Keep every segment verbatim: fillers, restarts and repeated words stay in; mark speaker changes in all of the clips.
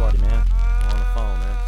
Speaker 1: party, man. I'm on the phone, man.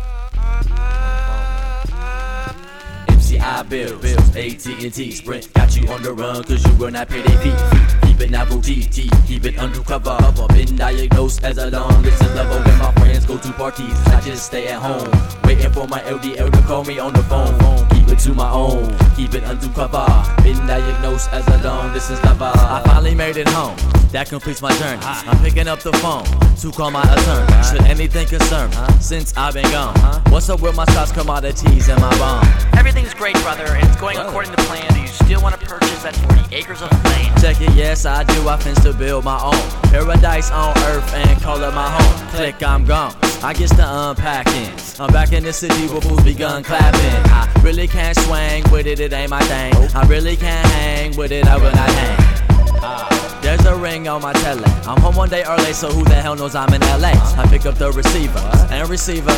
Speaker 2: M C I bills, bills, A T and T, Sprint got you on the run cause you will not pay their fee. Keep it novelty, keep it undercover. Been diagnosed as a long distance lover. When my friends go to parties, I just stay at home, waiting for my L D L to call me on the phone. Keep it to my own, keep it undercover. Been diagnosed as a long distance lover.
Speaker 1: I finally made it home, that completes my journey. I'm picking up the phone to call my attorney. Should anything concern me since I've been gone? What's up with my stocks, commodities, and my bond?
Speaker 3: Everything's great, brother, and it's going according to plan. Do you still want to purchase that forty acres of land?
Speaker 1: Check it, yes I do. I fins to build my own paradise on earth and call it my home. Click, I'm gone. I guess the unpacking. I'm back in the city where fools begun clapping. I really can't swing with it, it ain't my thing. I really can't hang with it, I will not hang. There's a ring on my tele. I'm home one day early, so who the hell knows I'm in L A? I pick up the receiver and receiver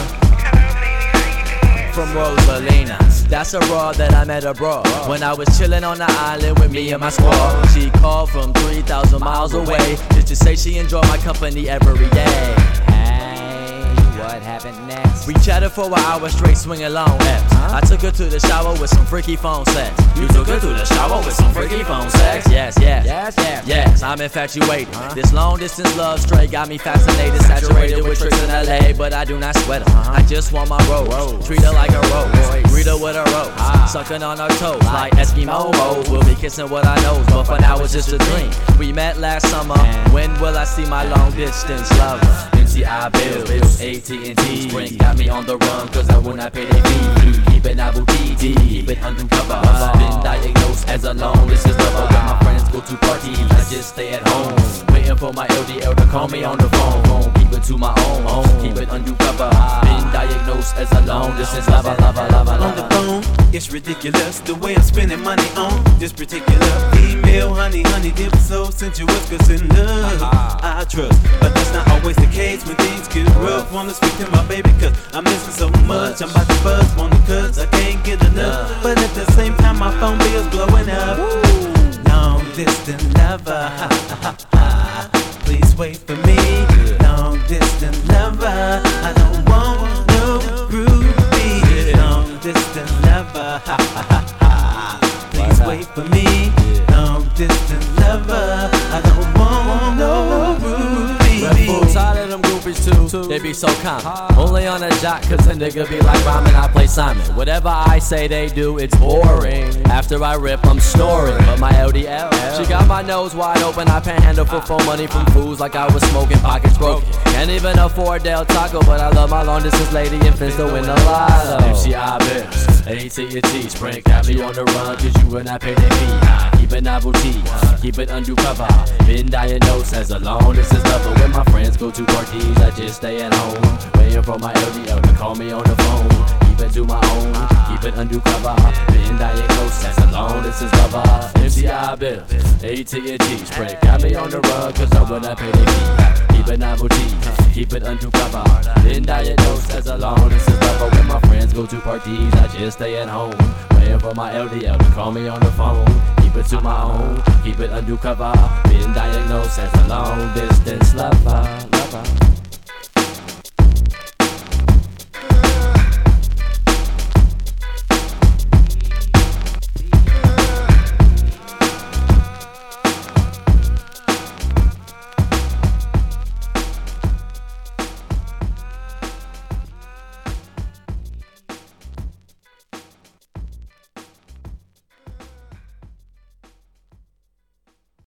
Speaker 1: from Rosalina. That's a raw that I met abroad when I was chillin' on the island with me and my squad. She called from three thousand miles away just to say she enjoyed my company every day.
Speaker 4: What happened next?
Speaker 1: We chatted for an hour straight, swinging long F's. I took her to the shower with some freaky phone sex. You took her to the shower with some freaky phone sex? Yes, yes,
Speaker 4: Yes, yes,
Speaker 1: yes, I'm infatuated. This long distance love straight got me fascinated, saturated with tricks in L A, but I do not sweat her. I just want my rose, treat her like a rose, greet her with a rose, sucking on her toes like Eskimo hoes. We'll be kissing what I know, but for now it's just a dream. We met last summer, when will I see my long distance lover?
Speaker 2: M C I bills, bills, A T and T, Sprint got me on the run cause I will not pay their fee. Keep it novelty, keep it undercover. Been diagnosed as a long distance lover. When my friends go to parties, I just stay at home, waiting for my L D L to call me on the phone. Keep it to my own, keep it undercover. Been diagnosed as a long distance lover, lover, lover,
Speaker 5: On the phone, it's ridiculous the way I'm spending money on this particular female. Honey, honey, dip so sensuous, cause in love I trust, but that's not always the case when things get rough. Wanna speak to my baby cause I'm missing so much. I'm about to buzz, wanna cause I can't get enough, but at the same time my phone bill's blowing up. Long distance lover, please wait for me. Long distance lover, I don't want no groupie. Long distance lover, please wait for me. Long distance lover, I don't want no groupie.
Speaker 1: Tired of them groupies too, they be so common. Only on a jock cause a nigga be like rhyming, I play Simon. Whatever I say they do, it's boring. After I rip, I'm snoring. But my L D L, she got my nose wide open. I panhandle for phone money from fools like I was smoking, pockets broken. Can't even afford Del Taco, but I love my long distance lady and fins to win the lotto.
Speaker 2: M C I bills, A T and T, Sprint got me on the run cause you will not pay their fee. Keep it novelty, keep it undercover. Been diagnosed as a long distance lover. When my friends go to parties, I just stay at home, waiting for my L D L to call me on the phone. Keep it to my own, keep it undercover. Been diagnosed as a long distance lover. M C I bills, A T and T, Sprint got me on the run cause I will not pay their fee. Keep it novelty, keep it undercover. Been diagnosed as a long distance lover. When my friends go to parties, I just stay at home, waiting for my L D L to call me on the phone. Keep it to my own, keep it undercover. Been diagnosed as a long distance lover, lover.